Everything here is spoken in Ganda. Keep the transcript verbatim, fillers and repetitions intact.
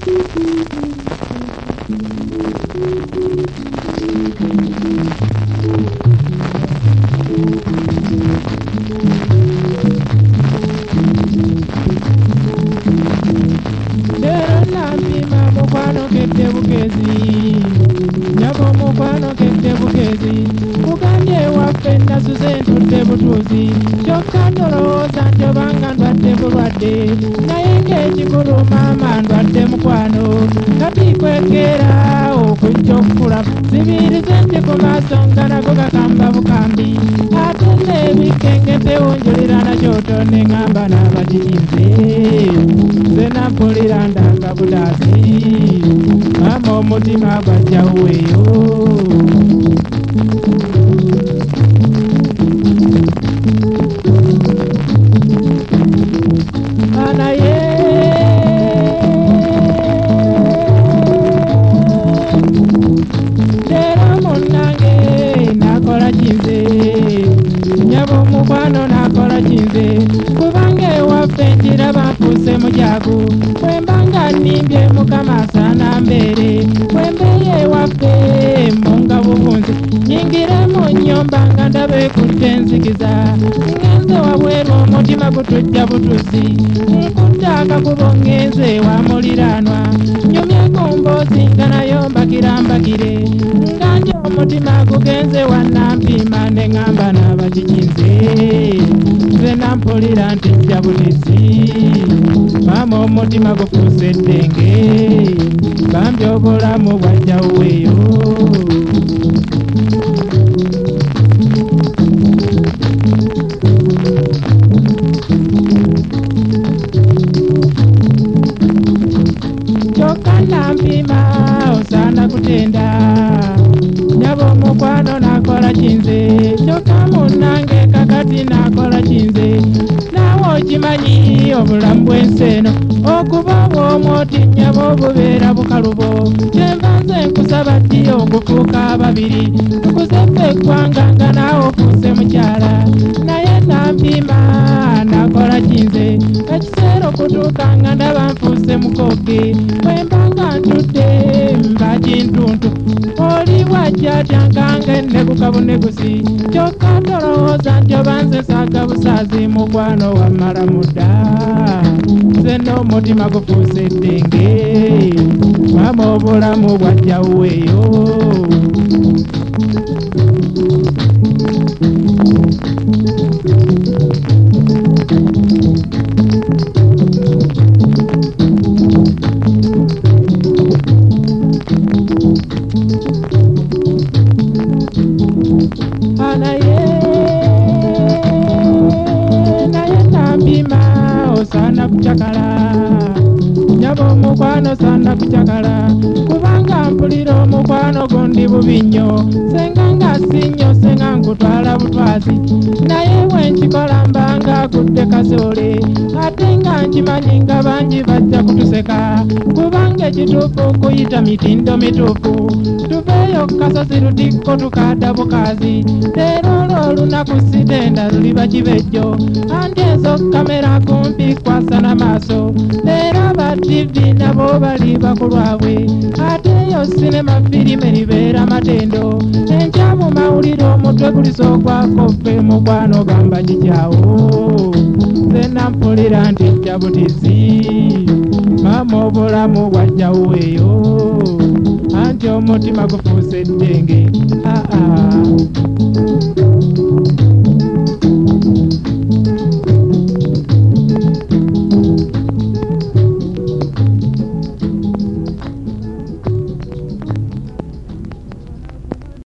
Mukwano kette bugezi nyabo mukwano kette bugezi kuganye waffe nasuze ntudde butuuzi kyokka ndowooza njobanga ndwadde bulwadde naye ng'ekikulu maama ndwadde mukwano kati kwekera okujja okukula zibirize ndi ku maaso nga nago gakamba bukambi ate n'ebikengete wonjulira nakyoto ne ŋŋamba n'abakirinze nze nampulira ndanga budaasi mama omutima gwajjawuweyo anaye leero munnange nakola kinze nyabo mukwano nakola kinze kubanga ewaffe njiraba nfuuse mujaagu bwembanga nimbye mukama asaana mbeere bwembeeye ewaffe munga bubunzi nyingire mu nnyumba nga ndabe kutte enzikiza ngenze wabweru omutima gutujja butuzi nkudde akakubo ngenze wa muliraanwa nyumyeko mboozi nga nayo mbakirambakire nga nti omutima gugenze wannampiima ne ŋŋamba n'abakikinze nze nampulira nti jja butizi maama omutima gufuuse eddenge bambi obulamu bwajjawuweyo kyokka nampima osaana kutenda nyabo mukwano nakola kinze kyokka munnange kakati nakola kinze naawe okimanyi obulamu bw'ensi eno okuba bw'omwoti nyabo obubeera bukalubo kyenva nze nkusaba ddi okufuuka ababiri tukuzefe eggwanga nga naawe ofuuse mukyala naye nampima nakola kinze ekiseera okutuuka nga ndaba nfuuse mukoge bwembanga ntudde mba kintuntu oli bwajjatyangange negukabunegusi kyokka ndolowooza nti oba nze saaga busaazi mukwano wammala mudda nze n'omutima gufuuse eddenge maama obulamu bwajjawuweyo anaye naye nampima osaana kucakala nyabo omukwano osaana kucakala kubanga mpulira omukwano gondi bubi nnyo senga nga si nnyo senga nkutwala butwazi naye bwenkikola mbanga akudde kasoole ate nga nkimanyi nga bangi bajja kutuseka kubanga ekituufu kuyita mitindo mituufu tuveeyo kasozi lutikko tukaadda bukazi leero olwo olunaku sitenda luliba kibejjo anti ezo kamera kumpi kwasana maaso leero aba tivi nabo bali bakulwabwe ate eyo sinema filime libeera matendo enkya mu mawulire omutwe gulisoogwako ffe mukwano gamba kikyawo nze nampulira nti jja butizi maama obulamu bwajjawuweyo anti omutima gufuuse eddenge aa